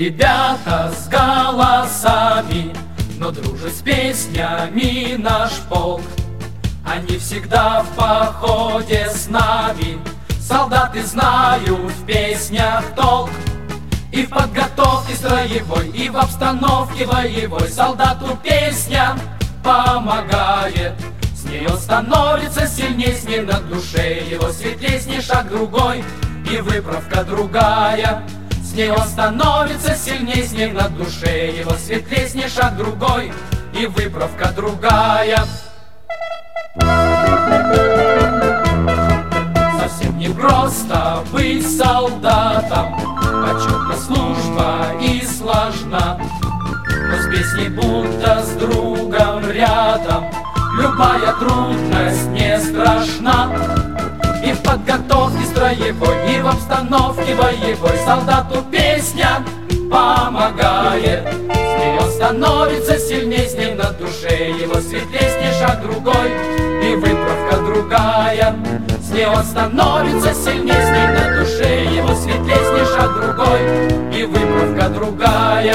ребята с голосами, но дружит с песнями наш полк. Они всегда в походе с нами, солдаты знают в песнях толк. И в подготовке строевой, и в обстановке боевой солдату песня помогает. С ней он становится сильней, с ней на душе его светлей, с ней шаг другой и выправка другая. С ней он становится сильней, с ней на душе его светлей, с ней шаг другой и выправка другая. Совсем не просто быть солдатом, почетна служба и сложна, но с песней будто с другом рядом любая трудность не страшна. И в подготовке строевой, и в обстановке боевой солдату песня помогает. С ней он становится сильней, с ней на душе его светлей, с ней шаг другой и выправка другая. С ней он становится сильней, с ней на душе его светлей, с ней шаг другой и выправка другая.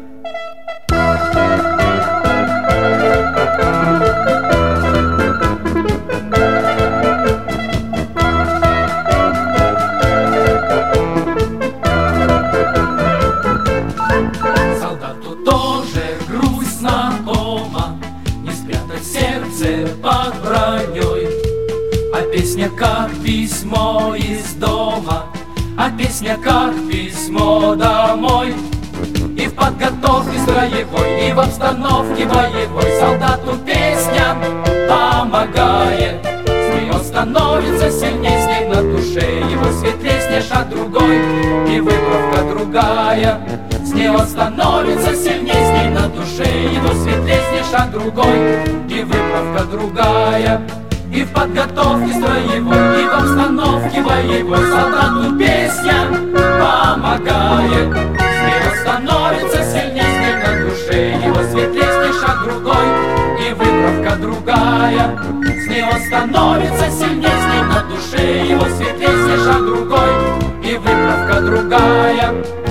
Солдату тоже грусть знакома, не спрятать сердце под броней. А песня как письмо из дома, а песня как письмо домой. И в подготовке строевой, и в обстановке боевой солдату песня помогает. С ней он становится сильней, с ней на душе его светлей, с ней шаг другой и выправка другая. С ней он становится сильней, с ней на душе его светлей, с ней шаг другой и выправка другая. И в подготовке строевой, и в обстановке боевой солдату песня помогает. С ней он становится сильней, с ней на душе его светлей, с ней шаг другой и выправка другая. С ней он становится сильней, с ней на душе его светлей, с ней шаг другой и выправка другая.